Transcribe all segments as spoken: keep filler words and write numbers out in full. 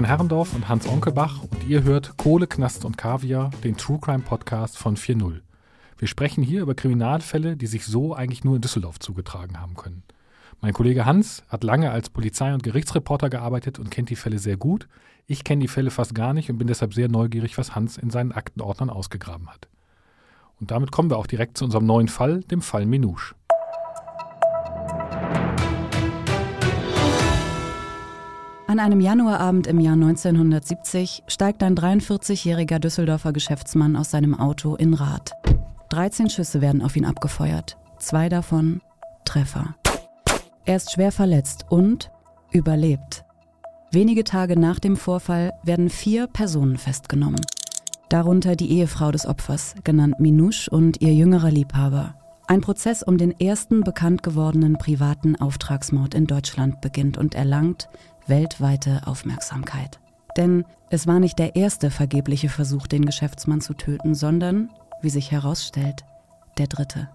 Herrendorf und Hans Onkelbach und ihr hört Kohle, Knast und Kaviar, den True Crime Podcast von vier null. Wir sprechen hier über Kriminalfälle, die sich so eigentlich nur in Düsseldorf zugetragen haben können. Mein Kollege Hans hat lange als Polizei- und Gerichtsreporter gearbeitet und kennt die Fälle sehr gut. Ich kenne die Fälle fast gar nicht und bin deshalb sehr neugierig, was Hans in seinen Aktenordnern ausgegraben hat. Und damit kommen wir auch direkt zu unserem neuen Fall, dem Fall Minouche. An einem Januarabend im Jahr neunzehnhundertsiebzig steigt ein dreiundvierzigjähriger Düsseldorfer Geschäftsmann aus seinem Auto in Rath. dreizehn Schüsse werden auf ihn abgefeuert, zwei davon Treffer. Er ist schwer verletzt und überlebt. Wenige Tage nach dem Vorfall werden vier Personen festgenommen. Darunter die Ehefrau des Opfers, genannt Minouche, und ihr jüngerer Liebhaber. Ein Prozess um den ersten bekannt gewordenen privaten Auftragsmord in Deutschland beginnt und erlangt weltweite Aufmerksamkeit. Denn es war nicht der erste vergebliche Versuch, den Geschäftsmann zu töten, sondern, wie sich herausstellt, der dritte.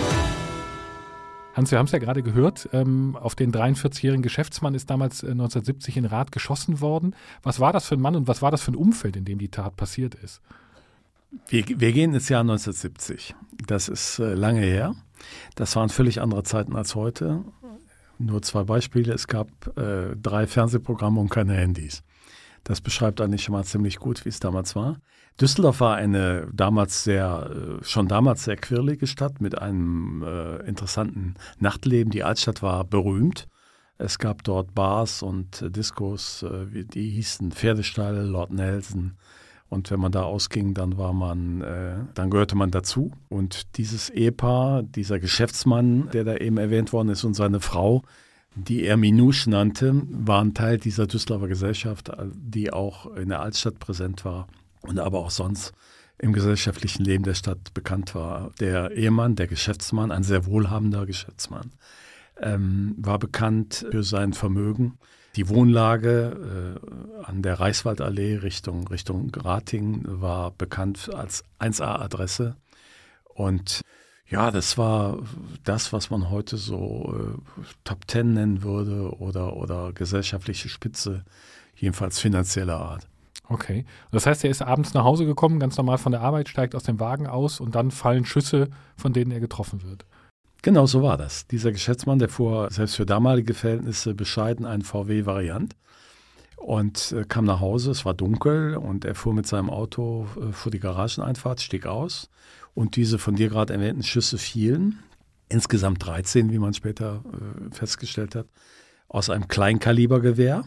Hans, wir haben es ja gerade gehört, ähm, auf den dreiundvierzigjährigen Geschäftsmann ist damals äh, neunzehnhundertsiebzig in Rath geschossen worden. Was war das für ein Mann und was war das für ein Umfeld, in dem die Tat passiert ist? Wir, wir gehen ins Jahr neunzehnhundertsiebzig. Das ist äh, lange her. Das waren völlig andere Zeiten als heute. Nur zwei Beispiele. Es gab äh, drei Fernsehprogramme und keine Handys. Das beschreibt eigentlich schon mal ziemlich gut, wie es damals war. Düsseldorf war eine damals sehr, äh, schon damals sehr quirlige Stadt mit einem äh, interessanten Nachtleben. Die Altstadt war berühmt. Es gab dort Bars und äh, Diskos, äh, die hießen Pferdestall, Lord Nelson. Und wenn man da ausging, dann war man, äh, dann gehörte man dazu. Und dieses Ehepaar, dieser Geschäftsmann, der da eben erwähnt worden ist, und seine Frau, die er Minouche nannte, waren Teil dieser Düsseldorfer Gesellschaft, die auch in der Altstadt präsent war und aber auch sonst im gesellschaftlichen Leben der Stadt bekannt war. Der Ehemann, der Geschäftsmann, ein sehr wohlhabender Geschäftsmann, ähm, war bekannt für sein Vermögen. Die Wohnlage äh, an der Reichswaldallee Richtung, Richtung Ratingen war bekannt als eins A-Adresse. Und ja, das war das, was man heute so äh, Top Ten nennen würde oder, oder gesellschaftliche Spitze, jedenfalls finanzieller Art. Okay. Das heißt, er ist abends nach Hause gekommen, ganz normal von der Arbeit, steigt aus dem Wagen aus und dann fallen Schüsse, von denen er getroffen wird. Genau so war das. Dieser Geschäftsmann, der fuhr selbst für damalige Verhältnisse bescheiden einen V W-Variant und äh, kam nach Hause. Es war dunkel und er fuhr mit seinem Auto äh, vor die Garageneinfahrt, stieg aus und diese von dir gerade erwähnten Schüsse fielen, insgesamt dreizehn, wie man später äh, festgestellt hat, aus einem Kleinkalibergewehr,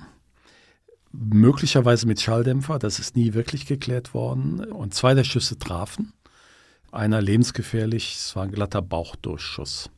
möglicherweise mit Schalldämpfer, das ist nie wirklich geklärt worden, und zwei der Schüsse trafen. Einer lebensgefährlich, es war ein glatter Bauchdurchschuss.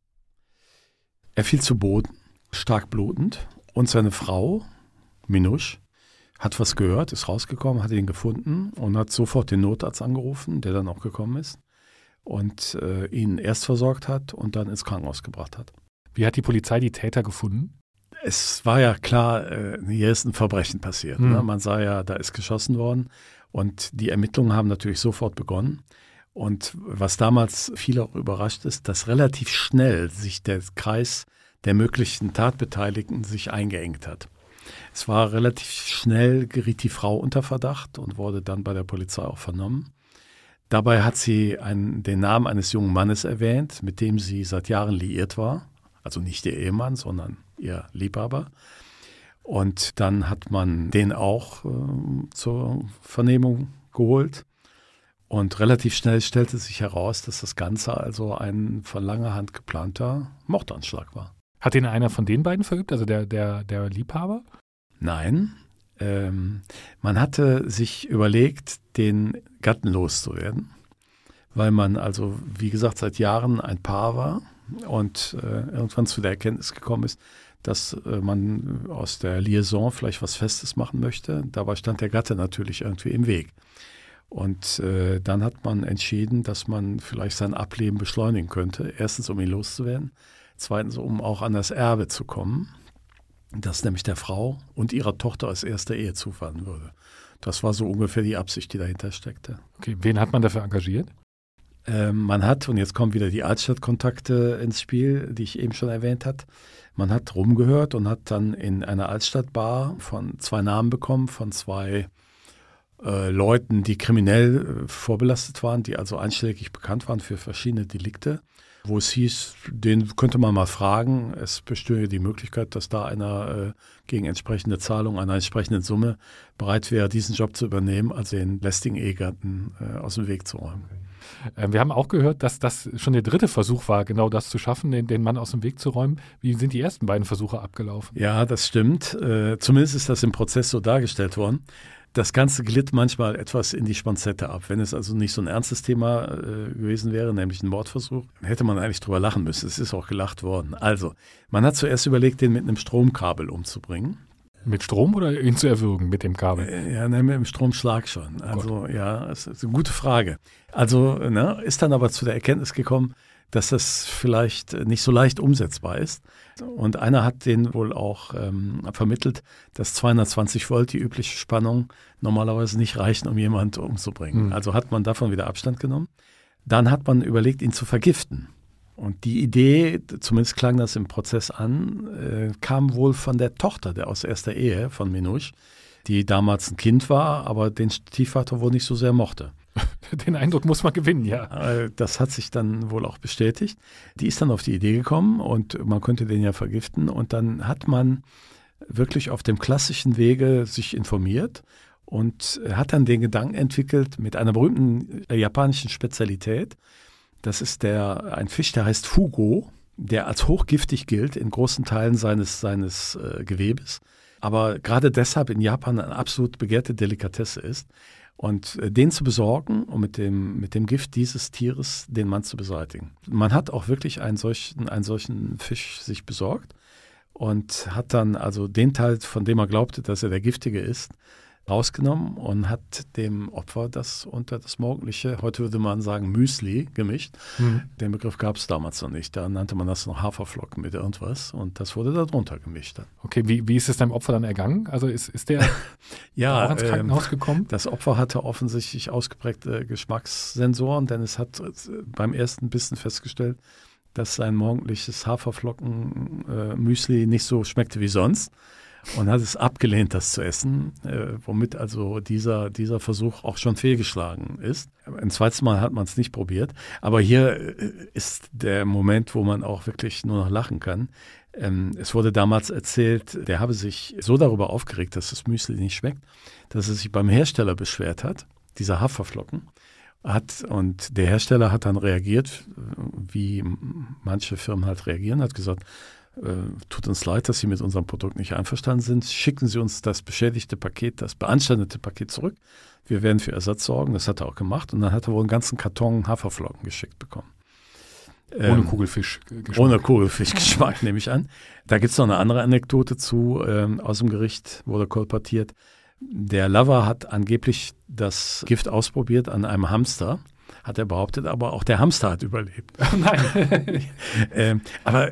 Er fiel zu Boden, stark blutend, und seine Frau, Minouche, hat was gehört, ist rausgekommen, hat ihn gefunden und hat sofort den Notarzt angerufen, der dann auch gekommen ist und äh, ihn erst versorgt hat und dann ins Krankenhaus gebracht hat. Wie hat die Polizei die Täter gefunden? Es war ja klar, äh, hier ist ein Verbrechen passiert. Mhm. Ne? Man sah ja, da ist geschossen worden und die Ermittlungen haben natürlich sofort begonnen. Und was damals viele auch überrascht ist, dass relativ schnell sich der Kreis der möglichen Tatbeteiligten sich eingeengt hat. Es war relativ schnell, geriet die Frau unter Verdacht und wurde dann bei der Polizei auch vernommen. Dabei hat sie einen, den Namen eines jungen Mannes erwähnt, mit dem sie seit Jahren liiert war. Also nicht ihr Ehemann, sondern ihr Liebhaber. Und dann hat man den auch äh, zur Vernehmung geholt. Und relativ schnell stellte sich heraus, dass das Ganze also ein von langer Hand geplanter Mordanschlag war. Hat ihn einer von den beiden verübt, also der, der, der Liebhaber? Nein. Ähm, man hatte sich überlegt, den Gatten loszuwerden, weil man also, wie gesagt, seit Jahren ein Paar war und äh, irgendwann zu der Erkenntnis gekommen ist, dass äh, man aus der Liaison vielleicht was Festes machen möchte. Dabei stand der Gatte natürlich irgendwie im Weg. Und äh, dann hat man entschieden, dass man vielleicht sein Ableben beschleunigen könnte. Erstens, um ihn loszuwerden. Zweitens, um auch an das Erbe zu kommen, das nämlich der Frau und ihrer Tochter als erster Ehe zufallen würde. Das war so ungefähr die Absicht, die dahinter steckte. Okay, wen hat man dafür engagiert? Ähm, man hat, und jetzt kommen wieder die Altstadtkontakte ins Spiel, die ich eben schon erwähnt habe, man hat rumgehört und hat dann in einer Altstadtbar von zwei Namen bekommen, von zwei äh, Leuten, die kriminell äh, vorbelastet waren, die also einschlägig bekannt waren für verschiedene Delikte, wo es hieß, den könnte man mal fragen. Es bestünde die Möglichkeit, dass da einer äh, gegen entsprechende Zahlung einer entsprechenden Summe bereit wäre, diesen Job zu übernehmen, also den lästigen Ehegatten äh, aus dem Weg zu räumen. Ähm, wir haben auch gehört, dass das schon der dritte Versuch war, genau das zu schaffen, den, den Mann aus dem Weg zu räumen. Wie sind die ersten beiden Versuche abgelaufen? Ja, das stimmt. Äh, zumindest ist das im Prozess so dargestellt worden. Das Ganze glitt manchmal etwas in die Sponzette ab. Wenn es also nicht so ein ernstes Thema äh, gewesen wäre, nämlich ein Mordversuch, hätte man eigentlich drüber lachen müssen. Es ist auch gelacht worden. Also, man hat zuerst überlegt, den mit einem Stromkabel umzubringen. Mit Strom oder ihn zu erwürgen mit dem Kabel? Äh, ja, ne, mit dem Stromschlag schon. Also, Gott. ja, das ist eine gute Frage. Also, ne, ist dann aber zu der Erkenntnis gekommen, dass das vielleicht nicht so leicht umsetzbar ist. Und einer hat den wohl auch ähm, vermittelt, dass zweihundertzwanzig Volt, die übliche Spannung, normalerweise nicht reichen, um jemanden umzubringen. Mhm. Also hat man davon wieder Abstand genommen. Dann hat man überlegt, ihn zu vergiften. Und die Idee, zumindest klang das im Prozess an, äh, kam wohl von der Tochter, der aus erster Ehe von Minouche, die damals ein Kind war, aber den Stiefvater wohl nicht so sehr mochte. Den Eindruck muss man gewinnen, ja. Das hat sich dann wohl auch bestätigt. Die ist dann auf die Idee gekommen und man könnte den ja vergiften. Und dann hat man wirklich auf dem klassischen Wege sich informiert und hat dann den Gedanken entwickelt mit einer berühmten japanischen Spezialität. Das ist der, ein Fisch, der heißt Fugo, der als hochgiftig gilt in großen Teilen seines, seines äh, Gewebes, aber gerade deshalb in Japan eine absolut begehrte Delikatesse ist. Und äh, den zu besorgen und mit dem, mit dem Gift dieses Tieres den Mann zu beseitigen. Man hat auch wirklich einen solchen, einen solchen Fisch sich besorgt und hat dann also den Teil, von dem er glaubte, dass er der giftige ist, rausgenommen und hat dem Opfer das unter das morgendliche, heute würde man sagen Müsli, gemischt. Mhm. Den Begriff gab es damals noch nicht. Da nannte man das noch Haferflocken mit irgendwas und das wurde da drunter gemischt. Dann. Okay, wie, wie ist es deinem Opfer dann ergangen? Also ist, ist der ja, auch ins Krankenhaus ähm, gekommen? Das Opfer hatte offensichtlich ausgeprägte Geschmackssensoren, denn es hat beim ersten Bissen festgestellt, dass sein morgendliches Haferflocken-Müsli äh, nicht so schmeckte wie sonst. Und hat es abgelehnt, das zu essen, äh, womit also dieser, dieser Versuch auch schon fehlgeschlagen ist. Ein zweites Mal hat man es nicht probiert. Aber hier äh, ist der Moment, wo man auch wirklich nur noch lachen kann. Ähm, es wurde damals erzählt, der habe sich so darüber aufgeregt, dass das Müsli nicht schmeckt, dass er sich beim Hersteller beschwert hat, dieser Haferflocken. Hat, und der Hersteller hat dann reagiert, wie manche Firmen halt reagieren, hat gesagt, Äh, tut uns leid, dass Sie mit unserem Produkt nicht einverstanden sind. Schicken Sie uns das beschädigte Paket, das beanstandete Paket zurück. Wir werden für Ersatz sorgen. Das hat er auch gemacht. Und dann hat er wohl einen ganzen Karton Haferflocken geschickt bekommen. Ohne ähm, Kugelfischgeschmack. Ohne Kugelfischgeschmack, nehme ich an. Da gibt es noch eine andere Anekdote zu. Ähm, aus dem Gericht wurde kolportiert. Der Lover hat angeblich das Gift ausprobiert an einem Hamster. Hat er behauptet, aber auch der Hamster hat überlebt. Oh nein. ähm, aber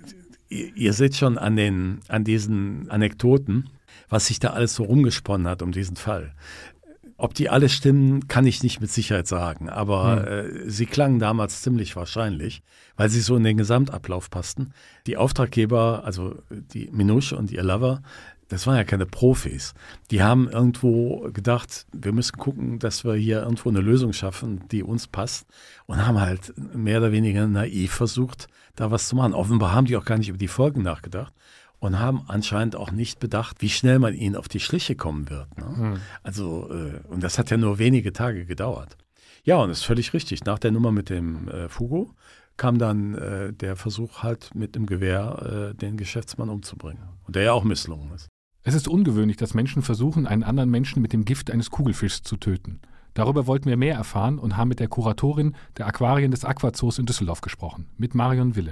ihr seht schon an, den, an diesen Anekdoten, was sich da alles so rumgesponnen hat um diesen Fall. Ob die alle stimmen, kann ich nicht mit Sicherheit sagen, aber hm. äh, sie klangen damals ziemlich wahrscheinlich, weil sie so in den Gesamtablauf passten. Die Auftraggeber, also die Minouche und ihr Lover, das waren ja keine Profis. Die haben irgendwo gedacht, wir müssen gucken, dass wir hier irgendwo eine Lösung schaffen, die uns passt. Und haben halt mehr oder weniger naiv versucht, da was zu machen. Offenbar haben die auch gar nicht über die Folgen nachgedacht und haben anscheinend auch nicht bedacht, wie schnell man ihnen auf die Schliche kommen wird. Ne? Hm. Also, äh, und das hat ja nur wenige Tage gedauert. Ja, und das ist völlig richtig. Nach der Nummer mit dem äh, Fugo kam dann äh, der Versuch halt mit dem Gewehr äh, den Geschäftsmann umzubringen. Und der ja auch misslungen ist. Es ist ungewöhnlich, dass Menschen versuchen, einen anderen Menschen mit dem Gift eines Kugelfischs zu töten. Darüber wollten wir mehr erfahren und haben mit der Kuratorin der Aquarien des Aquazoos in Düsseldorf gesprochen, mit Marion Wille.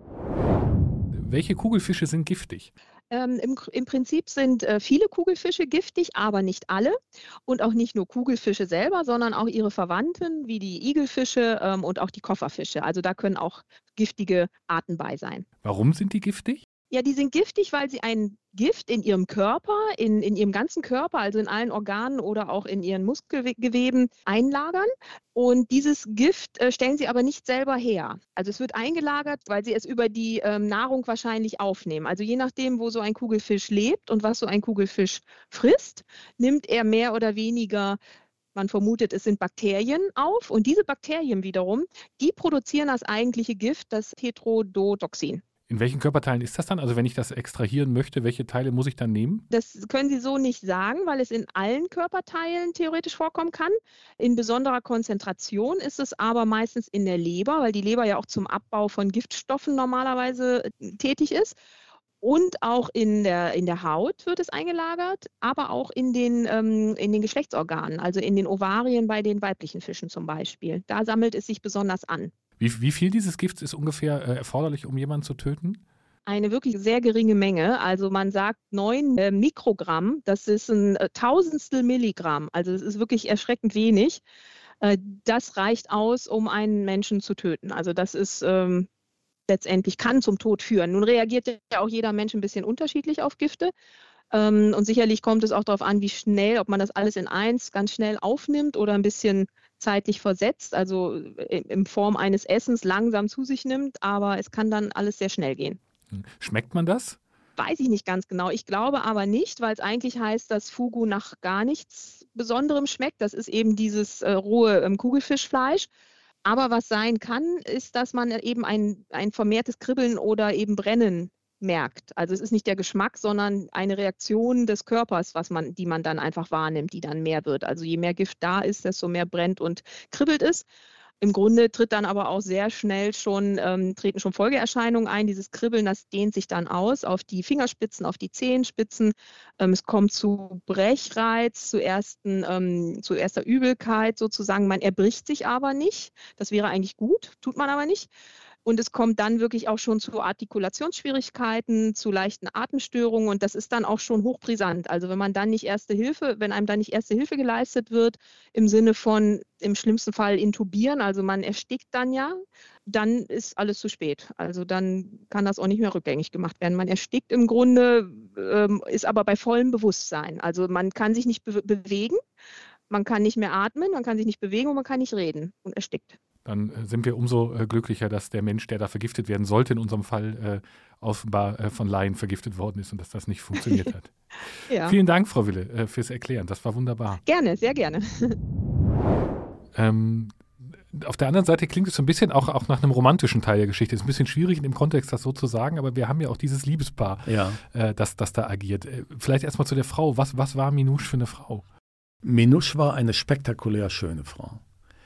Welche Kugelfische sind giftig? Ähm, im, Im Prinzip sind äh, viele Kugelfische giftig, aber nicht alle. Und auch nicht nur Kugelfische selber, sondern auch ihre Verwandten, wie die Igelfische ähm, und auch die Kofferfische. Also da können auch giftige Arten bei sein. Warum sind die giftig? Ja, die sind giftig, weil sie ein Gift in ihrem Körper, in, in ihrem ganzen Körper, also in allen Organen oder auch in ihren Muskelgeweben einlagern. Und dieses Gift äh, stellen sie aber nicht selber her. Also es wird eingelagert, weil sie es über die ähm, Nahrung wahrscheinlich aufnehmen. Also je nachdem, wo so ein Kugelfisch lebt und was so ein Kugelfisch frisst, nimmt er mehr oder weniger, man vermutet, es sind Bakterien auf. Und diese Bakterien wiederum, die produzieren das eigentliche Gift, das Tetrodotoxin. In welchen Körperteilen ist das dann? Also wenn ich das extrahieren möchte, welche Teile muss ich dann nehmen? Das können Sie so nicht sagen, weil es in allen Körperteilen theoretisch vorkommen kann. In besonderer Konzentration ist es aber meistens in der Leber, weil die Leber ja auch zum Abbau von Giftstoffen normalerweise tätig ist. Und auch in der, in der Haut wird es eingelagert, aber auch in den, ähm, in den Geschlechtsorganen, also in den Ovarien bei den weiblichen Fischen zum Beispiel. Da sammelt es sich besonders an. Wie, wie viel dieses Gifts ist ungefähr äh, erforderlich, um jemanden zu töten? Eine wirklich sehr geringe Menge. Also man sagt neun äh, Mikrogramm, das ist ein äh, Tausendstel Milligramm. Also es ist wirklich erschreckend wenig. Äh, das reicht aus, um einen Menschen zu töten. Also das ist ähm, letztendlich, kann zum Tod führen. Nun reagiert ja auch jeder Mensch ein bisschen unterschiedlich auf Gifte. Ähm, und sicherlich kommt es auch darauf an, wie schnell, ob man das alles in eins ganz schnell aufnimmt oder ein bisschen zeitlich versetzt, also in Form eines Essens langsam zu sich nimmt, aber es kann dann alles sehr schnell gehen. Schmeckt man das? Weiß ich nicht ganz genau. Ich glaube aber nicht, weil es eigentlich heißt, dass Fugu nach gar nichts Besonderem schmeckt. Das ist eben dieses äh, rohe ähm, Kugelfischfleisch. Aber was sein kann, ist, dass man eben ein, ein vermehrtes Kribbeln oder eben Brennen merkt. Also es ist nicht der Geschmack, sondern eine Reaktion des Körpers, was man, die man dann einfach wahrnimmt, die dann mehr wird. Also je mehr Gift da ist, desto mehr brennt und kribbelt es. Im Grunde tritt dann aber auch sehr schnell schon, ähm, treten schon Folgeerscheinungen ein. Dieses Kribbeln, das dehnt sich dann aus auf die Fingerspitzen, auf die Zehenspitzen. Ähm, es kommt zu Brechreiz, zu, ersten, ähm, zu erster Übelkeit sozusagen. Man erbricht sich aber nicht. Das wäre eigentlich gut, tut man aber nicht. Und es kommt dann wirklich auch schon zu Artikulationsschwierigkeiten, zu leichten Atemstörungen und das ist dann auch schon hochbrisant. Also wenn man dann nicht erste Hilfe, wenn einem dann nicht erste Hilfe geleistet wird, im Sinne von im schlimmsten Fall intubieren, also man erstickt dann ja, dann ist alles zu spät. Also dann kann das auch nicht mehr rückgängig gemacht werden. Man erstickt im Grunde, ähm, ist aber bei vollem Bewusstsein. Also man kann sich nicht be- bewegen, man kann nicht mehr atmen, man kann sich nicht bewegen und man kann nicht reden und erstickt. Dann sind wir umso äh, glücklicher, dass der Mensch, der da vergiftet werden sollte, in unserem Fall äh, offenbar äh, von Laien vergiftet worden ist und dass das nicht funktioniert hat. Ja. Vielen Dank, Frau Wille, äh, fürs Erklären. Das war wunderbar. Gerne, sehr gerne. ähm, auf der anderen Seite klingt es so ein bisschen auch, auch nach einem romantischen Teil der Geschichte. Es ist ein bisschen schwierig in dem Kontext, das so zu sagen, aber wir haben ja auch dieses Liebespaar, ja. äh, das, das da agiert. Äh, vielleicht erstmal zu der Frau. Was, was war Minouche für eine Frau? Minouche war eine spektakulär schöne Frau.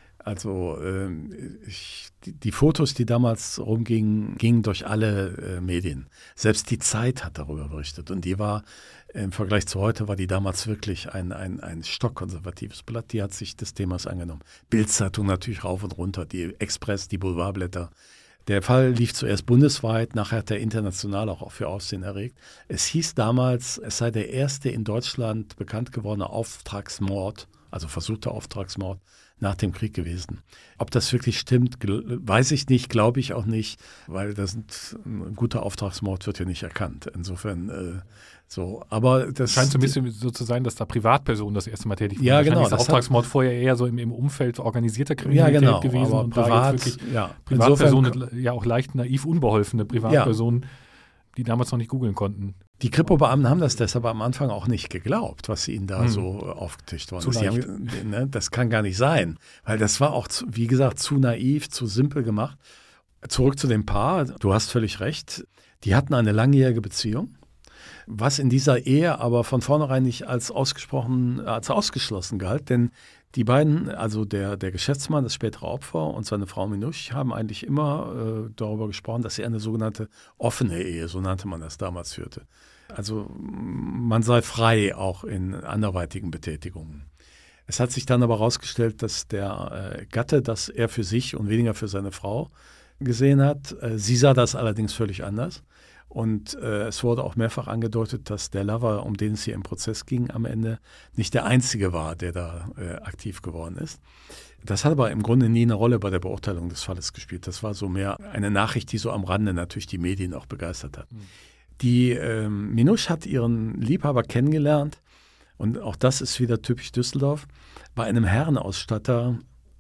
Also äh, ich, die, die Fotos, die damals rumgingen, gingen durch alle äh, Medien. Selbst die Zeit hat darüber berichtet. Und die war, im Vergleich zu heute, war die damals wirklich ein, ein, ein stockkonservatives Blatt. Die hat sich des Themas angenommen. Bild-Zeitung natürlich rauf und runter, die Express, die Boulevardblätter. Der Fall lief zuerst bundesweit, nachher hat er international auch für Aufsehen erregt. Es hieß damals, es sei der erste in Deutschland bekannt gewordene Auftragsmord, also versuchter Auftragsmord, nach dem Krieg gewesen. Ob das wirklich stimmt, weiß ich nicht, glaube ich auch nicht, weil das sind, ein guter Auftragsmord wird ja nicht erkannt. Insofern äh, so, aber das scheint so ein bisschen so zu sein, dass da Privatpersonen das erste Mal tätig waren. Ja, genau. Ist der Auftragsmord hat, vorher eher so im, im Umfeld organisierter Kriminalität ja, genau, gewesen aber und privat, da jetzt wirklich ja, Privatpersonen, ja auch leicht naiv unbeholfene Privatpersonen, ja, die damals noch nicht googeln konnten. Die Kripo-Beamten haben das deshalb am Anfang auch nicht geglaubt, was ihnen da hm. so aufgetischt worden ist. Haben, ne, das kann gar nicht sein, weil das war auch, zu, wie gesagt, zu naiv, zu simpel gemacht. Zurück zu dem Paar, du hast völlig recht, die hatten eine langjährige Beziehung, was in dieser Ehe aber von vornherein nicht als ausgesprochen, als ausgeschlossen galt, denn die beiden, also der, der Geschäftsmann, das spätere Opfer und seine Frau Minouche, haben eigentlich immer äh, darüber gesprochen, dass sie eine sogenannte offene Ehe, so nannte man das damals, führte. Also man sei frei auch in anderweitigen Betätigungen. Es hat sich dann aber herausgestellt, dass der äh, Gatte das eher für sich und weniger für seine Frau gesehen hat. Äh, sie sah das allerdings völlig anders. Und äh, es wurde auch mehrfach angedeutet, dass der Lover, um den es hier im Prozess ging, am Ende nicht der Einzige war, der da äh, aktiv geworden ist. Das hat aber im Grunde nie eine Rolle bei der Beurteilung des Falles gespielt. Das war so mehr eine Nachricht, die so am Rande natürlich die Medien auch begeistert hat. Mhm. Die ähm, Minouche hat ihren Liebhaber kennengelernt und auch das ist wieder typisch Düsseldorf, bei einem Herrenausstatter,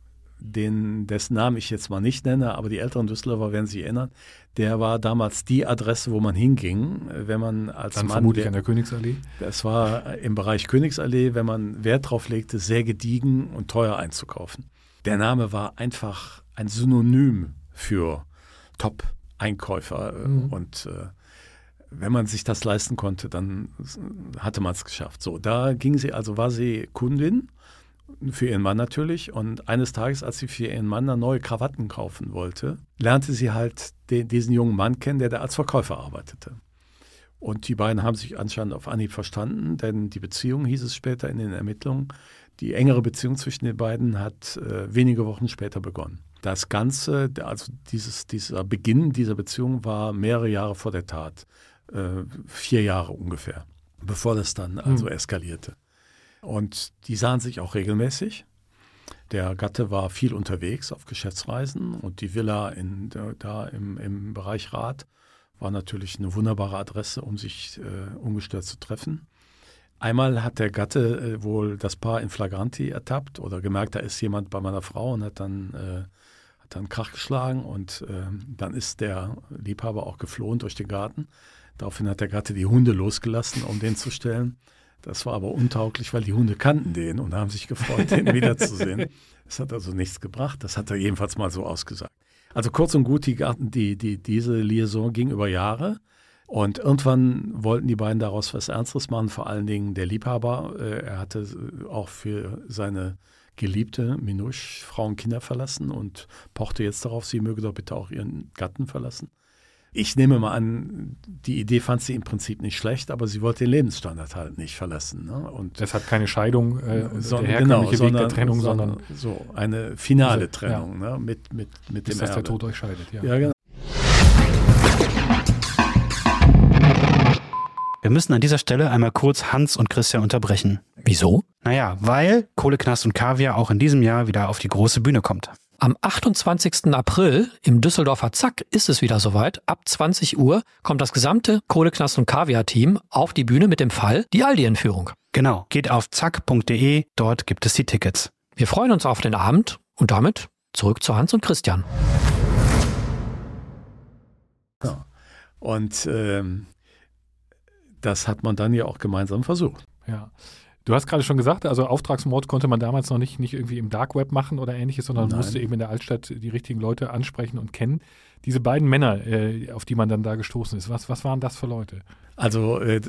den, dessen Namen ich jetzt mal nicht nenne, aber die älteren Düsseldorfer werden sich erinnern, der war damals die Adresse, wo man hinging, wenn man als Dann Mann... vermutlich der, an der Königsallee. Das war im Bereich Königsallee, wenn man Wert drauf legte, sehr gediegen und teuer einzukaufen. Der Name war einfach ein Synonym für Top-Einkäufer mhm. und äh, wenn man sich das leisten konnte, dann hatte man es geschafft. So, da ging sie, also war sie Kundin für ihren Mann natürlich und eines Tages, als sie für ihren Mann dann neue Krawatten kaufen wollte, lernte sie halt den, diesen jungen Mann kennen, der da als Verkäufer arbeitete. Und die beiden haben sich anscheinend auf Anhieb verstanden, denn die Beziehung, hieß es später in den Ermittlungen, die engere Beziehung zwischen den beiden hat äh, wenige Wochen später begonnen. Das Ganze, also dieses, dieser Beginn dieser Beziehung war mehrere Jahre vor der Tat, äh, vier Jahre ungefähr, bevor das dann also mhm. eskalierte. Und die sahen sich auch regelmäßig. Der Gatte war viel unterwegs auf Geschäftsreisen und die Villa in, da im, im Bereich Rath war natürlich eine wunderbare Adresse, um sich äh, ungestört zu treffen. Einmal hat der Gatte äh, wohl das Paar in Flagranti ertappt oder gemerkt, da ist jemand bei meiner Frau und hat dann, äh, hat dann Krach geschlagen und äh, dann ist der Liebhaber auch geflohen durch den Garten. Daraufhin hat der Gatte die Hunde losgelassen, um den zu stellen. Das war aber untauglich, weil die Hunde kannten den und haben sich gefreut, den wiederzusehen. Das hat also nichts gebracht. Das hat er jedenfalls mal so ausgesagt. Also kurz und gut, die, die, die, diese Liaison ging über Jahre. Und irgendwann wollten die beiden daraus was Ernstes machen, vor allen Dingen der Liebhaber. Äh, er hatte auch für seine Geliebte Minouche Frau und Kinder verlassen und pochte jetzt darauf, sie möge doch bitte auch ihren Gatten verlassen. Ich nehme mal an, die Idee fand sie im Prinzip nicht schlecht, aber sie wollte den Lebensstandard halt nicht verlassen. Ne? Und das hat keine Scheidung, äh, so, der herkömmliche genau, Weg der Trennung, sondern, sondern so eine finale also, Trennung ja. ne? mit, mit, mit bis dem dass Erbe. der Tod euch scheidet. Ja, ja genau. Wir müssen an dieser Stelle einmal kurz Hans und Christian unterbrechen. Wieso? Naja, weil Kohle, Knast und Kaviar auch in diesem Jahr wieder auf die große Bühne kommt. Am achtundzwanzigsten April im Düsseldorfer Zack ist es wieder soweit. Ab zwanzig Uhr kommt das gesamte Kohle, Knast und Kaviar-Team auf die Bühne mit dem Fall Die Aldi-Entführung. Genau, geht auf zack punkt de, dort gibt es die Tickets. Wir freuen uns auf den Abend und damit zurück zu Hans und Christian. Ja. Und ähm, das hat man dann ja auch gemeinsam versucht. Ja. Du hast gerade schon gesagt, also Auftragsmord konnte man damals noch nicht, nicht irgendwie im Dark Web machen oder ähnliches, sondern Nein. musste eben in der Altstadt die richtigen Leute ansprechen und kennen. Diese beiden Männer, äh, auf die man dann da gestoßen ist, was, was waren das für Leute? Also äh,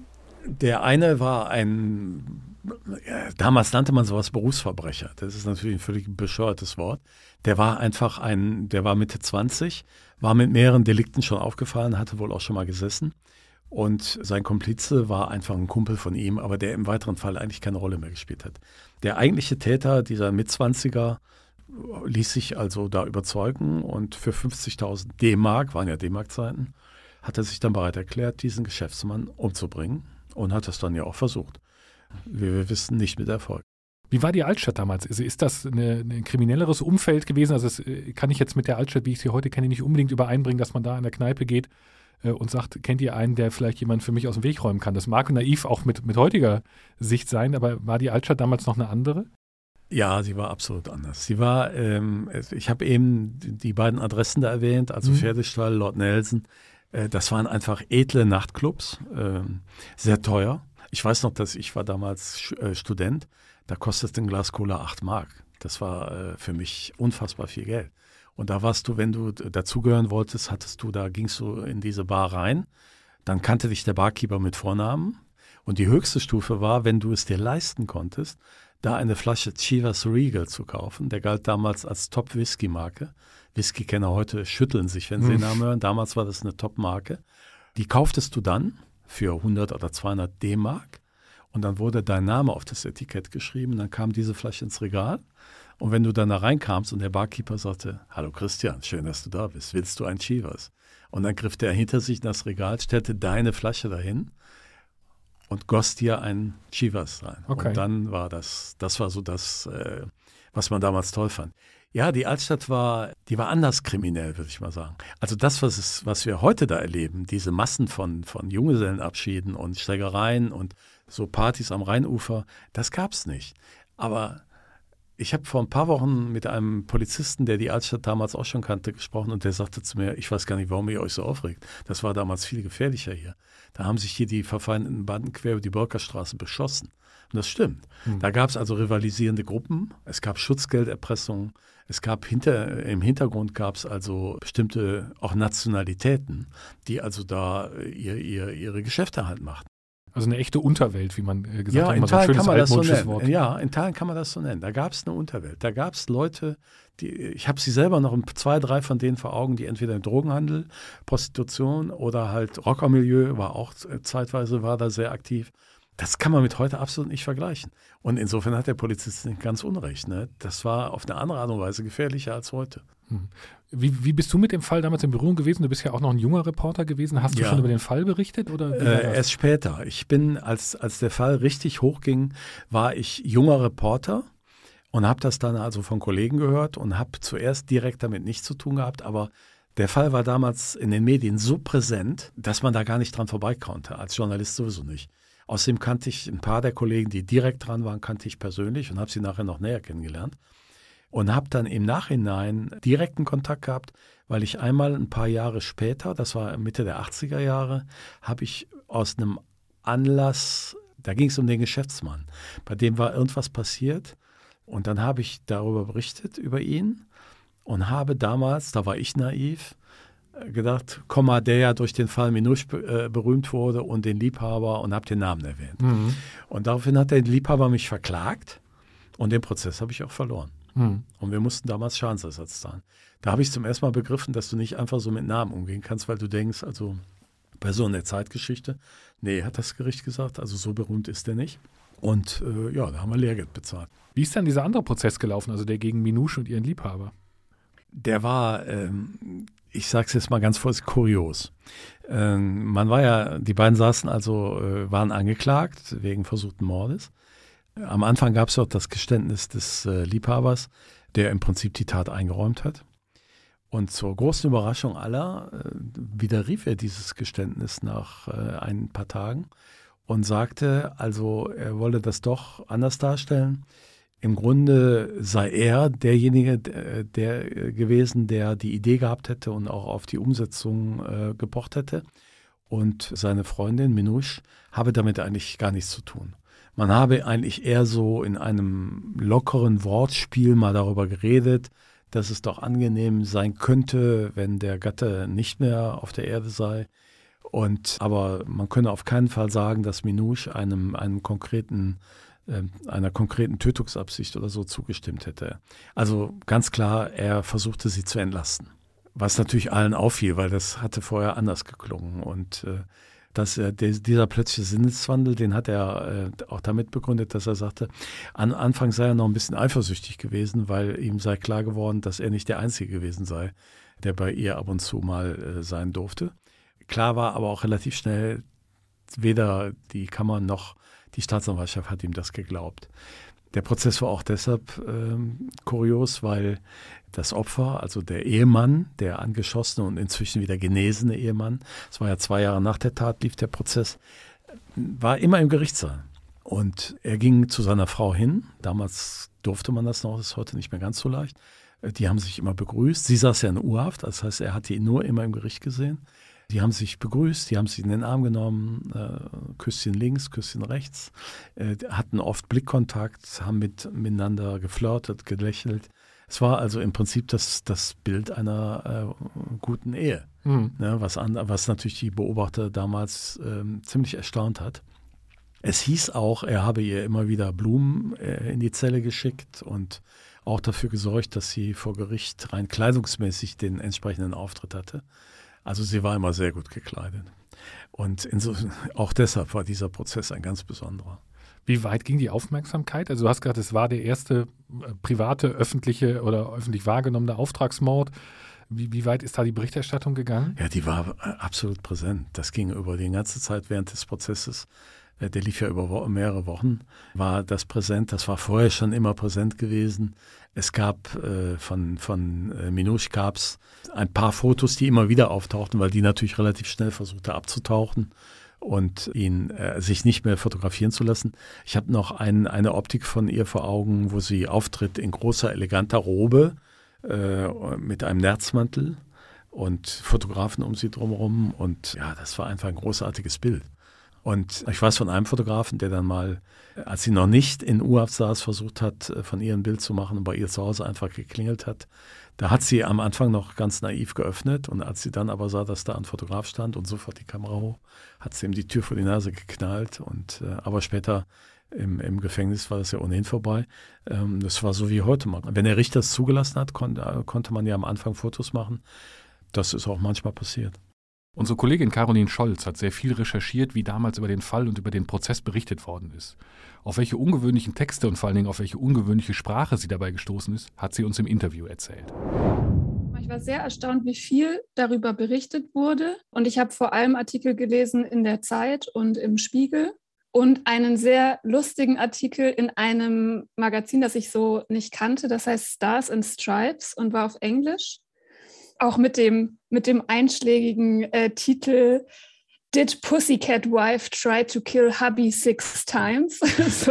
der eine war ein, ja, damals nannte man sowas Berufsverbrecher. Das ist natürlich ein völlig bescheuertes Wort. Der war einfach ein, der war Mitte zwanzig, war mit mehreren Delikten schon aufgefallen, hatte wohl auch schon mal gesessen. Und sein Komplize war einfach ein Kumpel von ihm, aber der im weiteren Fall eigentlich keine Rolle mehr gespielt hat. Der eigentliche Täter, dieser Mitzwanziger, ließ sich also da überzeugen und für fünfzigtausend D-Mark, waren ja D-Mark-Zeiten, hat er sich dann bereit erklärt, diesen Geschäftsmann umzubringen und hat das dann ja auch versucht. Wie wir wissen, nicht mit Erfolg. Wie war die Altstadt damals? Also ist das eine, ein kriminelleres Umfeld gewesen? Also das kann ich jetzt mit der Altstadt, wie ich sie heute kenne, nicht unbedingt übereinbringen, dass man da in der Kneipe geht und sagt, kennt ihr einen, der vielleicht jemand für mich aus dem Weg räumen kann? Das mag naiv auch mit, mit heutiger Sicht sein, aber war die Altstadt damals noch eine andere? Ja, sie war absolut anders. Sie war, ähm, ich habe eben die beiden Adressen da erwähnt, also mhm. Pferdestall, Lord Nelson. Äh, das waren einfach edle Nachtclubs, äh, sehr teuer. Ich weiß noch, dass ich war damals äh, Student, da kostete ein Glas Cola acht Mark. Das war äh, für mich unfassbar viel Geld. Und da warst du, wenn du dazugehören wolltest, hattest du, da gingst du in diese Bar rein, dann kannte dich der Barkeeper mit Vornamen und die höchste Stufe war, wenn du es dir leisten konntest, da eine Flasche Chivas Regal zu kaufen. Der galt damals als Top-Whisky-Marke. Whisky-Kenner heute schütteln sich, wenn sie den Namen hören. Damals war das eine Top-Marke. Die kauftest du dann für hundert oder zweihundert D-Mark und dann wurde dein Name auf das Etikett geschrieben. Dann kam diese Flasche ins Regal. Und wenn du dann da reinkamst und der Barkeeper sagte, hallo Christian, schön, dass du da bist, willst du ein Chivas? Und dann griff der hinter sich in das Regal, stellte deine Flasche dahin und goss dir ein Chivas rein. Okay. Und dann war das, das war so das, äh, was man damals toll fand. Ja, die Altstadt war, die war anders kriminell, würde ich mal sagen. Also das, was, es, was wir heute da erleben, diese Massen von, von Junggesellenabschieden und Schlägereien und so Partys am Rheinufer, das gab es nicht. Aber ich habe vor ein paar Wochen mit einem Polizisten, der die Altstadt damals auch schon kannte, gesprochen und der sagte zu mir, ich weiß gar nicht, warum ihr euch so aufregt. Das war damals viel gefährlicher hier. Da haben sich hier die verfeindeten Banden quer über die Bürgerstraße beschossen. Und das stimmt. Mhm. Da gab es also rivalisierende Gruppen, es gab Schutzgelderpressungen, es gab hinter, im Hintergrund gab es also bestimmte auch Nationalitäten, die also da ihr, ihr, ihre Geschäfte halt machten. Also eine echte Unterwelt, wie man gesagt ja, hat. In so ein Teilen schönes kann man das so altmodisches nennen. Wort. Ja, in Teilen kann man das so nennen. Da gab es eine Unterwelt. Da gab es Leute, die, ich habe sie selber noch zwei, drei von denen vor Augen, die entweder im Drogenhandel, Prostitution oder halt Rockermilieu, war auch zeitweise war da sehr aktiv. Das kann man mit heute absolut nicht vergleichen. Und insofern hat der Polizist nicht ganz unrecht. Ne? Das war auf eine andere Art und Weise gefährlicher als heute. Hm. Wie, wie bist du mit dem Fall damals in Berührung gewesen? Du bist ja auch noch ein junger Reporter gewesen. Hast du ja. schon über den Fall berichtet? Oder äh, erst später. Ich bin, als, als der Fall richtig hochging, war ich junger Reporter und habe das dann also von Kollegen gehört und habe zuerst direkt damit nichts zu tun gehabt. Aber der Fall war damals in den Medien so präsent, dass man da gar nicht dran vorbei konnte. Als Journalist sowieso nicht. Außerdem kannte ich ein paar der Kollegen, die direkt dran waren, kannte ich persönlich und habe sie nachher noch näher kennengelernt. Und habe dann im Nachhinein direkten Kontakt gehabt, weil ich einmal ein paar Jahre später, das war Mitte der achtziger Jahre, habe ich aus einem Anlass, da ging es um den Geschäftsmann, bei dem war irgendwas passiert und dann habe ich darüber berichtet, über ihn und habe damals, da war ich naiv, gedacht, komm mal, der ja durch den Fall Minouche äh, berühmt wurde und den Liebhaber und habe den Namen erwähnt. Mhm. Und daraufhin hat der Liebhaber mich verklagt und den Prozess habe ich auch verloren. Mhm. Und wir mussten damals Schadensersatz zahlen. Da habe ich zum ersten Mal begriffen, dass du nicht einfach so mit Namen umgehen kannst, weil du denkst, also Person der Zeitgeschichte, nee, hat das Gericht gesagt, also so berühmt ist der nicht. Und äh, ja, da haben wir Lehrgeld bezahlt. Wie ist dann dieser andere Prozess gelaufen, also der gegen Minouche und ihren Liebhaber? Der war, ähm, ich sage es jetzt mal ganz vorsichtig, kurios. Ähm, man war ja, die beiden saßen also, äh, waren angeklagt wegen versuchten Mordes. Am Anfang gab es auch das Geständnis des äh, Liebhabers, der im Prinzip die Tat eingeräumt hat. Und zur großen Überraschung aller äh, widerrief er dieses Geständnis nach äh, ein paar Tagen und sagte, also er wolle das doch anders darstellen. Im Grunde sei er derjenige der, der gewesen, der die Idee gehabt hätte und auch auf die Umsetzung äh, gepocht hätte. Und seine Freundin Minouche habe damit eigentlich gar nichts zu tun. Man habe eigentlich eher so in einem lockeren Wortspiel mal darüber geredet, dass es doch angenehm sein könnte, wenn der Gatte nicht mehr auf der Erde sei. Und, aber man könne auf keinen Fall sagen, dass Minouche einem, einem konkreten, äh, einer konkreten Tötungsabsicht oder so zugestimmt hätte. Also ganz klar, er versuchte sie zu entlasten. Was natürlich allen auffiel, weil das hatte vorher anders geklungen. Und äh, dass er, dieser plötzliche Sinneswandel, den hat er äh, auch damit begründet, dass er sagte, am Anfang sei er noch ein bisschen eifersüchtig gewesen, weil ihm sei klar geworden, dass er nicht der Einzige gewesen sei, der bei ihr ab und zu mal äh, sein durfte. Klar war aber auch relativ schnell, weder die Kammer noch die Staatsanwaltschaft hat ihm das geglaubt. Der Prozess war auch deshalb ähm, kurios, weil das Opfer, also der Ehemann, der angeschossene und inzwischen wieder genesene Ehemann, es war ja zwei Jahre nach der Tat, lief der Prozess, war immer im Gerichtssaal. Und er ging zu seiner Frau hin, damals durfte man das noch, das ist heute nicht mehr ganz so leicht. Die haben sich immer begrüßt, sie saß ja in U-Haft, das heißt, er hat die nur immer im Gericht gesehen. Die haben sich begrüßt, die haben sich in den Arm genommen, äh, Küsschen links, Küsschen rechts, äh, hatten oft Blickkontakt, haben mit, miteinander geflirtet, gelächelt. Es war also im Prinzip das, das Bild einer äh, guten Ehe, mhm. ne, was, an, was natürlich die Beobachter damals ähm, ziemlich erstaunt hat. Es hieß auch, er habe ihr immer wieder Blumen äh, in die Zelle geschickt und auch dafür gesorgt, dass sie vor Gericht rein kleidungsmäßig den entsprechenden Auftritt hatte. Also sie war immer sehr gut gekleidet. Und insofern, auch deshalb war dieser Prozess ein ganz besonderer. Wie weit ging die Aufmerksamkeit? Also du hast gesagt, es war der erste äh, private, öffentliche oder öffentlich wahrgenommene Auftragsmord. Wie, wie weit ist da die Berichterstattung gegangen? Ja, die war absolut präsent. Das ging über die ganze Zeit während des Prozesses. der lief ja über Wo- mehrere Wochen, war das präsent. Das war vorher schon immer präsent gewesen. Es gab äh, von, von äh, Minouche gab es ein paar Fotos, die immer wieder auftauchten, weil die natürlich relativ schnell versuchte abzutauchen und ihn äh, sich nicht mehr fotografieren zu lassen. Ich habe noch ein, eine Optik von ihr vor Augen, wo sie auftritt in großer, eleganter Robe äh, mit einem Nerzmantel und Fotografen um sie drumherum. Und ja, das war einfach ein großartiges Bild. Und ich weiß von einem Fotografen, der dann mal, als sie noch nicht in U A F saß, versucht hat, von ihr ein Bild zu machen und bei ihr zu Hause einfach geklingelt hat. Da hat sie am Anfang noch ganz naiv geöffnet und als sie dann aber sah, dass da ein Fotograf stand und sofort die Kamera hoch, hat sie ihm die Tür vor die Nase geknallt. Und äh, aber später im, im Gefängnis war das ja ohnehin vorbei. Ähm, das war so wie heute mal. Wenn der Richter es zugelassen hat, kon, äh, konnte man ja am Anfang Fotos machen. Das ist auch manchmal passiert. Unsere Kollegin Caroline Scholz hat sehr viel recherchiert, wie damals über den Fall und über den Prozess berichtet worden ist. Auf welche ungewöhnlichen Texte und vor allen Dingen auf welche ungewöhnliche Sprache sie dabei gestoßen ist, hat sie uns im Interview erzählt. Ich war sehr erstaunt, wie viel darüber berichtet wurde. Und ich habe vor allem Artikel gelesen in der Zeit und im Spiegel und einen sehr lustigen Artikel in einem Magazin, das ich so nicht kannte. Das heißt Stars and Stripes und war auf Englisch. Auch mit dem, mit dem einschlägigen äh, Titel Did Pussycat Wife Try to Kill Hubby Six Times? so.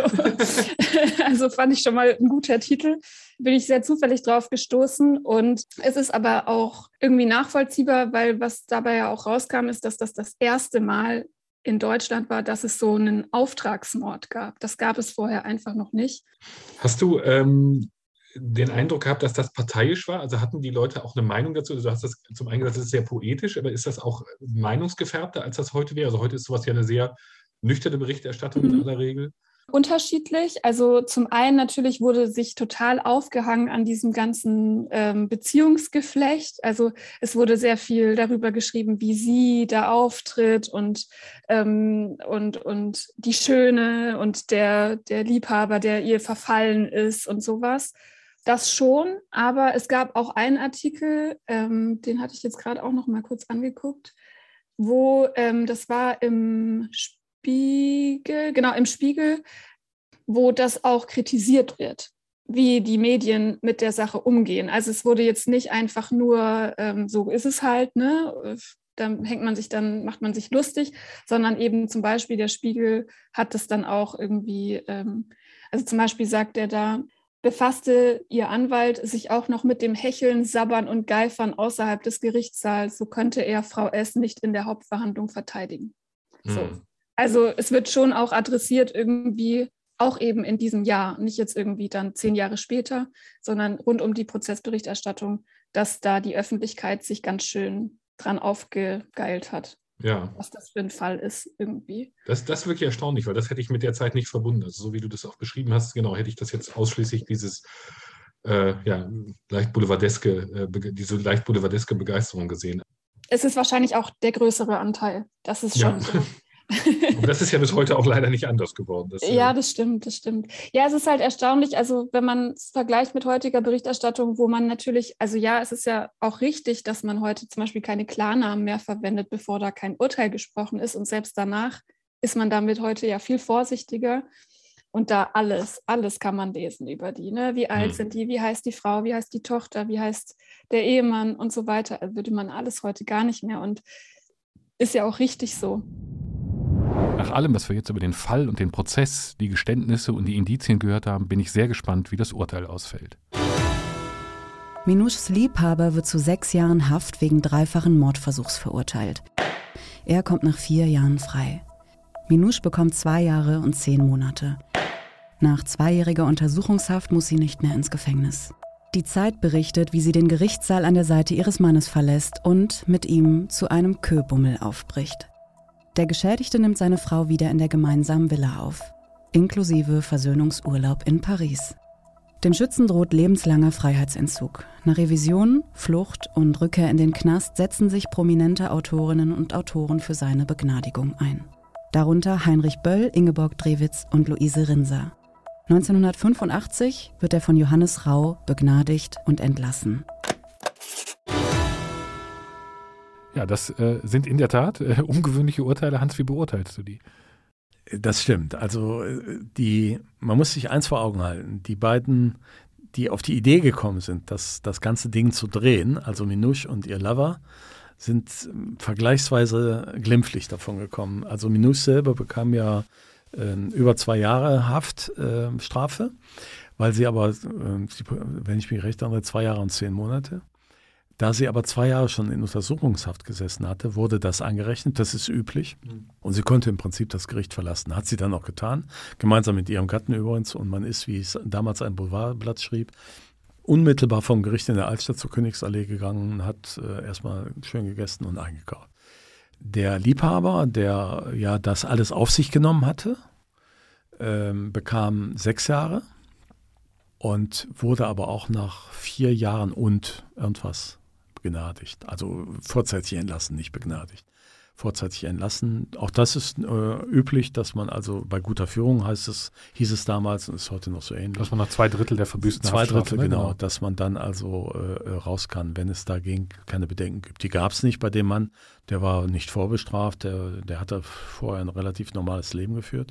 Also fand ich schon mal ein guter Titel. Bin ich sehr zufällig drauf gestoßen. Und es ist aber auch irgendwie nachvollziehbar, weil was dabei ja auch rauskam, ist, dass das das erste Mal in Deutschland war, dass es so einen Auftragsmord gab. Das gab es vorher einfach noch nicht. Hast du ähm den Eindruck gehabt, dass das parteiisch war? Also hatten die Leute auch eine Meinung dazu? Du hast das zum einen gesagt, das ist sehr poetisch, aber ist das auch meinungsgefärbter, als das heute wäre? Also heute ist sowas ja eine sehr nüchterne Berichterstattung mhm. in aller Regel. Unterschiedlich. Also zum einen natürlich wurde sich total aufgehangen an diesem ganzen ähm, Beziehungsgeflecht. Also es wurde sehr viel darüber geschrieben, wie sie da auftritt und, ähm, und, und die Schöne und der, der Liebhaber, der ihr verfallen ist und sowas. Das schon, aber es gab auch einen Artikel, ähm, den hatte ich jetzt gerade auch noch mal kurz angeguckt, wo ähm, das war im Spiegel, genau im Spiegel, wo das auch kritisiert wird, wie die Medien mit der Sache umgehen. Also es wurde jetzt nicht einfach nur, ähm, so ist es halt, ne? Dann hängt man sich dann, macht man sich lustig, sondern eben zum Beispiel der Spiegel hat es dann auch irgendwie, ähm, also zum Beispiel sagt er da, befasste ihr Anwalt sich auch noch mit dem Hecheln, Sabbern und Geifern außerhalb des Gerichtssaals, so könnte er Frau S. nicht in der Hauptverhandlung verteidigen. Mhm. So. Also es wird schon auch adressiert irgendwie, auch eben in diesem Jahr, nicht jetzt irgendwie dann zehn Jahre später, sondern rund um die Prozessberichterstattung, dass da die Öffentlichkeit sich ganz schön dran aufgegeilt hat. Ja. Was das für ein Fall ist irgendwie. Das, das ist wirklich erstaunlich, weil das hätte ich mit der Zeit nicht verbunden. Also so wie du das auch beschrieben hast, genau, hätte ich das jetzt ausschließlich dieses äh, ja, leicht boulevardeske, äh, diese leicht boulevardeske Begeisterung gesehen. Es ist wahrscheinlich auch der größere Anteil. Das ist schon ja. so. Aber das ist ja bis heute auch leider nicht anders geworden. Das, ja, das stimmt, das stimmt. Ja, es ist halt erstaunlich, also wenn man es vergleicht mit heutiger Berichterstattung, wo man natürlich, also ja, es ist ja auch richtig, dass man heute zum Beispiel keine Klarnamen mehr verwendet, bevor da kein Urteil gesprochen ist und selbst danach ist man damit heute ja viel vorsichtiger und da alles, alles kann man lesen über die, ne? Wie alt hm. sind die, wie heißt die Frau, wie heißt die Tochter, wie heißt der Ehemann und so weiter, also würde man alles heute gar nicht mehr und ist ja auch richtig so. Nach allem, was wir jetzt über den Fall und den Prozess, die Geständnisse und die Indizien gehört haben, bin ich sehr gespannt, wie das Urteil ausfällt. Minouches Liebhaber wird zu sechs Jahren Haft wegen dreifachen Mordversuchs verurteilt. Er kommt nach vier Jahren frei. Minouche bekommt zwei Jahre und zehn Monate. Nach zweijähriger Untersuchungshaft muss sie nicht mehr ins Gefängnis. Die Zeit berichtet, wie sie den Gerichtssaal an der Seite ihres Mannes verlässt und mit ihm zu einem Köbummel aufbricht. Der Geschädigte nimmt seine Frau wieder in der gemeinsamen Villa auf, inklusive Versöhnungsurlaub in Paris. Dem Schützen droht lebenslanger Freiheitsentzug. Nach Revision, Flucht und Rückkehr in den Knast setzen sich prominente Autorinnen und Autoren für seine Begnadigung ein. Darunter Heinrich Böll, Ingeborg Drewitz und Luise Rinser. neunzehnhundertfünfundachtzig wird er von Johannes Rau begnadigt und entlassen. Ja, das äh, sind in der Tat äh, ungewöhnliche Urteile. Hans, wie beurteilst du die? Das stimmt. Also die, man muss sich eins vor Augen halten. Die beiden, die auf die Idee gekommen sind, das, das ganze Ding zu drehen, also Minouche und ihr Lover, sind vergleichsweise glimpflich davon gekommen. Also Minouche selber bekam ja äh, über zwei Jahre Haftstrafe, äh, weil sie aber, äh, sie, wenn ich mich recht erinnere, zwei Jahre und zehn Monate. Da sie aber zwei Jahre schon in Untersuchungshaft gesessen hatte, wurde das angerechnet. Das ist üblich. Und sie konnte im Prinzip das Gericht verlassen. Hat sie dann auch getan, gemeinsam mit ihrem Gatten übrigens. Und man ist, wie es damals ein Boulevardblatt schrieb, unmittelbar vom Gericht in der Altstadt zur Königsallee gegangen und hat äh, erstmal schön gegessen und eingekauft. Der Liebhaber, der ja das alles auf sich genommen hatte, ähm, bekam sechs Jahre und wurde aber auch nach vier Jahren und irgendwas begnadigt. Also vorzeitig entlassen, nicht begnadigt. Vorzeitig entlassen. Auch das ist äh, üblich, dass man also bei guter Führung heißt es, hieß es damals und ist heute noch so ähnlich. Dass man nach zwei Drittel der verbüßten Zwei Haftstrafe, Drittel, ne? genau, genau. dass man dann also äh, raus kann, wenn es dagegen keine Bedenken gibt. Die gab es nicht bei dem Mann, der war nicht vorbestraft, der, der hatte vorher ein relativ normales Leben geführt.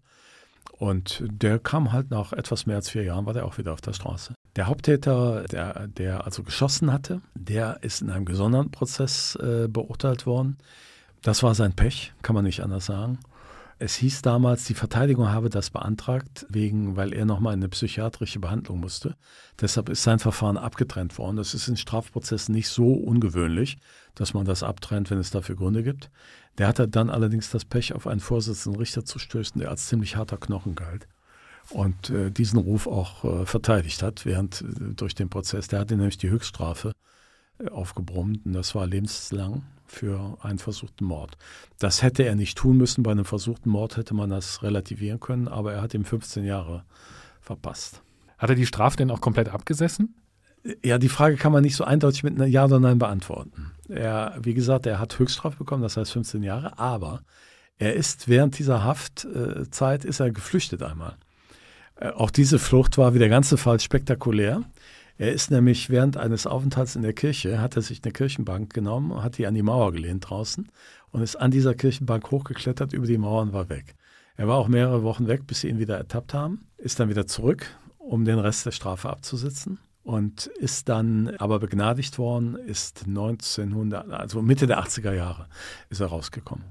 Und der kam halt nach etwas mehr als vier Jahren, war der auch wieder auf der Straße. Der Haupttäter, der, der also geschossen hatte, der ist in einem gesonderten Prozess äh, beurteilt worden. Das war sein Pech, kann man nicht anders sagen. Es hieß damals, die Verteidigung habe das beantragt, wegen, weil er nochmal in eine psychiatrische Behandlung musste. Deshalb ist sein Verfahren abgetrennt worden. Das ist in Strafprozessen nicht so ungewöhnlich, dass man das abtrennt, wenn es dafür Gründe gibt. Der hatte dann allerdings das Pech, auf einen Vorsitzenden Richter zu stößen, der als ziemlich harter Knochen galt und äh, diesen Ruf auch äh, verteidigt hat während äh, durch den Prozess. Der hatte nämlich die Höchststrafe äh, aufgebrummt und das war lebenslang für einen versuchten Mord. Das hätte er nicht tun müssen. Bei einem versuchten Mord hätte man das relativieren können, aber er hat ihm fünfzehn Jahre verpasst. Hat er die Strafe denn auch komplett abgesessen? Ja, die Frage kann man nicht so eindeutig mit einem Ja oder Nein beantworten. Er, wie gesagt, er hat Höchststrafe bekommen, das heißt fünfzehn Jahre, aber er ist während dieser Haftzeit ist er geflüchtet einmal. Auch diese Flucht war wie der ganze Fall spektakulär. Er ist nämlich während eines Aufenthalts in der Kirche, hat er sich eine Kirchenbank genommen, hat die an die Mauer gelehnt draußen und ist an dieser Kirchenbank hochgeklettert, über die Mauer und war weg. Er war auch mehrere Wochen weg, bis sie ihn wieder ertappt haben, ist dann wieder zurück, um den Rest der Strafe abzusitzen und ist dann aber begnadigt worden, ist neunzehnhundert, also Mitte der achtziger Jahre ist er rausgekommen.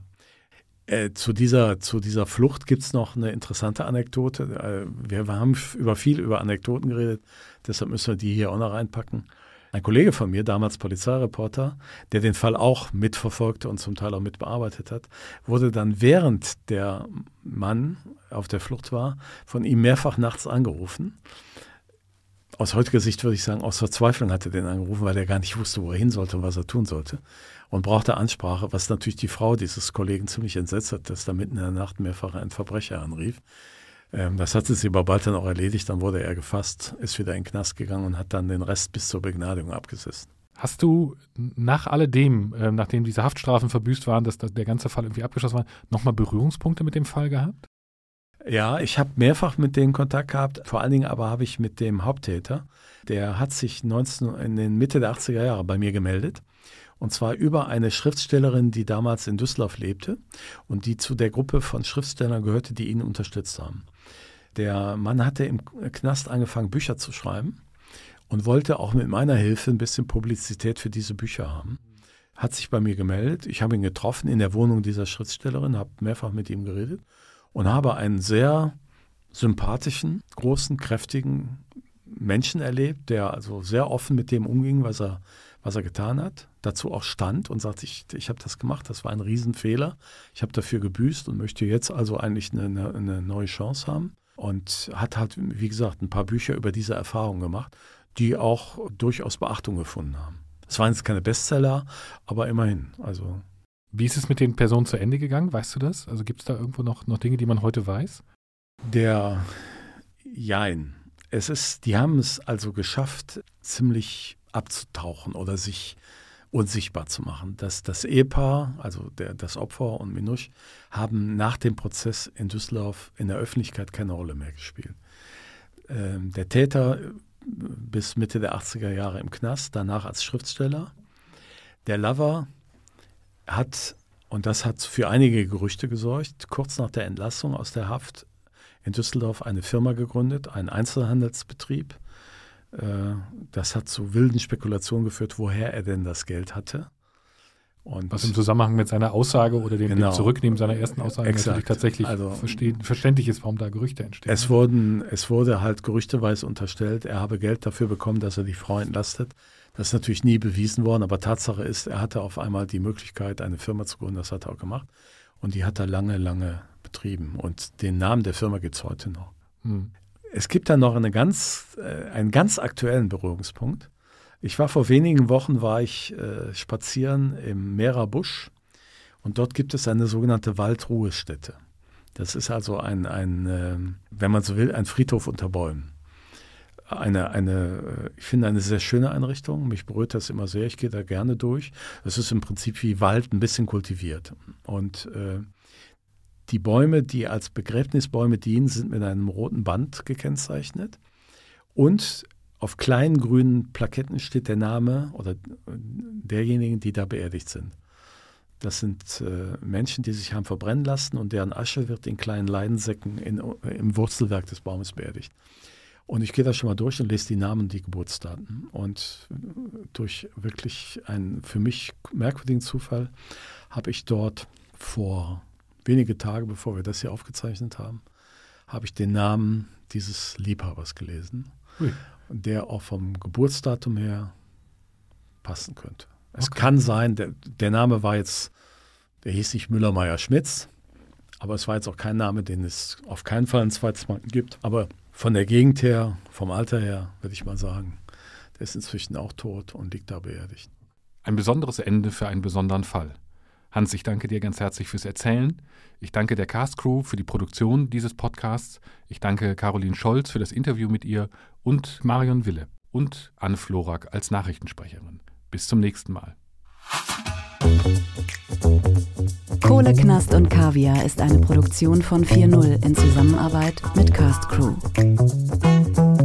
Äh, zu, dieser, zu dieser Flucht gibt es noch eine interessante Anekdote. Äh, wir haben über viel über Anekdoten geredet, deshalb müssen wir die hier auch noch reinpacken. Ein Kollege von mir, damals Polizeireporter, der den Fall auch mitverfolgte und zum Teil auch mitbearbeitet hat, wurde dann, während der Mann auf der Flucht war, von ihm mehrfach nachts angerufen. Aus heutiger Sicht würde ich sagen, aus Verzweiflung hat er den angerufen, weil er gar nicht wusste, wo er hin sollte und was er tun sollte. Und brauchte Ansprache, was natürlich die Frau dieses Kollegen ziemlich entsetzt hat, dass da mitten in der Nacht mehrfach ein Verbrecher anrief. Ähm, das hatte sie aber bald dann auch erledigt, dann wurde er gefasst, ist wieder in den Knast gegangen und hat dann den Rest bis zur Begnadigung abgesessen. Hast du nach alledem, äh, nachdem diese Haftstrafen verbüßt waren, dass der ganze Fall irgendwie abgeschlossen war, nochmal Berührungspunkte mit dem Fall gehabt? Ja, ich habe mehrfach mit denen Kontakt gehabt, vor allen Dingen aber habe ich mit dem Haupttäter, der hat sich neunzehn, in den Mitte der achtziger Jahre bei mir gemeldet. Und zwar über eine Schriftstellerin, die damals in Düsseldorf lebte und die zu der Gruppe von Schriftstellern gehörte, die ihn unterstützt haben. Der Mann hatte im Knast angefangen, Bücher zu schreiben und wollte auch mit meiner Hilfe ein bisschen Publizität für diese Bücher haben. Hat sich bei mir gemeldet. Ich habe ihn getroffen in der Wohnung dieser Schriftstellerin, habe mehrfach mit ihm geredet und habe einen sehr sympathischen, großen, kräftigen Menschen erlebt, der also sehr offen mit dem umging, was er, was er getan hat, dazu auch stand und sagte, ich, ich habe das gemacht, das war ein Riesenfehler, ich habe dafür gebüßt und möchte jetzt also eigentlich eine, eine, eine neue Chance haben und hat halt, wie gesagt, ein paar Bücher über diese Erfahrung gemacht, die auch durchaus Beachtung gefunden haben. Es waren jetzt keine Bestseller, aber immerhin, also. Wie ist es mit den Personen zu Ende gegangen? Weißt du das? Also gibt es da irgendwo noch, noch Dinge, die man heute weiß? Der Jein. Es ist, die haben es also geschafft, ziemlich abzutauchen oder sich unsichtbar zu machen. Das, das Ehepaar, also der, das Opfer und Minouche, haben nach dem Prozess in Düsseldorf in der Öffentlichkeit keine Rolle mehr gespielt. Ähm, der Täter bis Mitte der achtziger Jahre im Knast, danach als Schriftsteller. Der Lover hat, Und das hat für einige Gerüchte gesorgt. Kurz nach der Entlassung aus der Haft in Düsseldorf eine Firma gegründet, einen Einzelhandelsbetrieb. Das hat zu wilden Spekulationen geführt, woher er denn das Geld hatte. Und was im Zusammenhang mit seiner Aussage oder dem, genau. dem Zurücknehmen seiner ersten Aussage Exakt. natürlich tatsächlich also, verstehen, verständlich ist, warum da Gerüchte entstehen. Es, wurden, es wurde halt gerüchteweise unterstellt, er habe Geld dafür bekommen, dass er die Frau entlastet. Das ist natürlich nie bewiesen worden, aber Tatsache ist, er hatte auf einmal die Möglichkeit, eine Firma zu gründen, das hat er auch gemacht. Und die hat er lange, lange betrieben. Und den Namen der Firma gibt es heute noch. Hm. Es gibt dann noch eine ganz, äh, einen ganz aktuellen Berührungspunkt. Ich war vor wenigen Wochen, war ich äh, spazieren im Mehrer Busch und dort gibt es eine sogenannte Waldruhestätte. Das ist also ein, ein äh, wenn man so will, ein Friedhof unter Bäumen. Eine, eine, ich finde eine sehr schöne Einrichtung. Mich berührt das immer sehr. Ich gehe da gerne durch. Das ist im Prinzip wie Wald, ein bisschen kultiviert. Und äh, die Bäume, die als Begräbnisbäume dienen, sind mit einem roten Band gekennzeichnet. Und auf kleinen grünen Plaketten steht der Name oder derjenigen, die da beerdigt sind. Das sind äh, Menschen, die sich haben verbrennen lassen und deren Asche wird in kleinen Leidensäcken in, im Wurzelwerk des Baumes beerdigt. Und ich gehe da schon mal durch und lese die Namen und die Geburtsdaten. Und durch wirklich einen für mich merkwürdigen Zufall habe ich dort vor wenige Tage, bevor wir das hier aufgezeichnet haben, habe ich den Namen dieses Liebhabers gelesen, Ui. der auch vom Geburtsdatum her passen könnte. Es okay. kann sein, der, der Name war jetzt, der hieß nicht Müller-Meyer-Schmitz, aber es war jetzt auch kein Name, den es auf keinen Fall ein zweites Mal gibt. Aber von der Gegend her, vom Alter her, würde ich mal sagen, der ist inzwischen auch tot und liegt da beerdigt. Ein besonderes Ende für einen besonderen Fall. Hans, ich danke dir ganz herzlich fürs Erzählen. Ich danke der Cast-Crew für die Produktion dieses Podcasts. Ich danke Caroline Scholz für das Interview mit ihr und Marion Wille und Anne Florak als Nachrichtensprecherin. Bis zum nächsten Mal. Kohle, Knast und Kaviar ist eine Produktion von vier null in Zusammenarbeit mit Cast Crew.